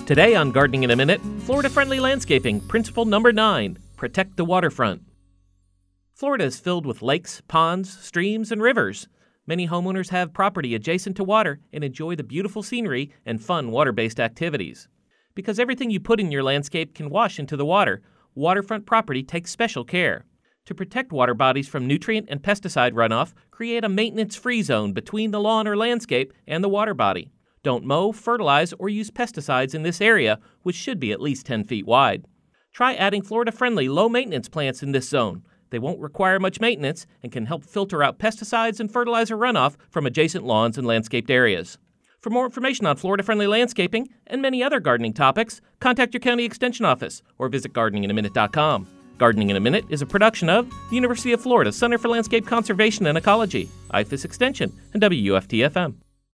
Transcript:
Today on Gardening in a Minute, Florida-friendly landscaping, principle number 9, protect the waterfront. Florida is filled with lakes, ponds, streams, and rivers. Many homeowners have property adjacent to water and enjoy the beautiful scenery and fun water-based activities. Because everything you put in your landscape can wash into the water, waterfront property takes special care. To protect water bodies from nutrient and pesticide runoff, create a maintenance-free zone between the lawn or landscape and the water body. Don't mow, fertilize, or use pesticides in this area, which should be at least 10 feet wide. Try adding Florida-friendly, low-maintenance plants in this zone. They won't require much maintenance and can help filter out pesticides and fertilizer runoff from adjacent lawns and landscaped areas. For more information on Florida-friendly landscaping and many other gardening topics, contact your county extension office or visit gardeninginaminute.com. Gardening in a Minute is a production of the University of Florida Center for Landscape Conservation and Ecology, IFAS Extension, and WUFT-FM.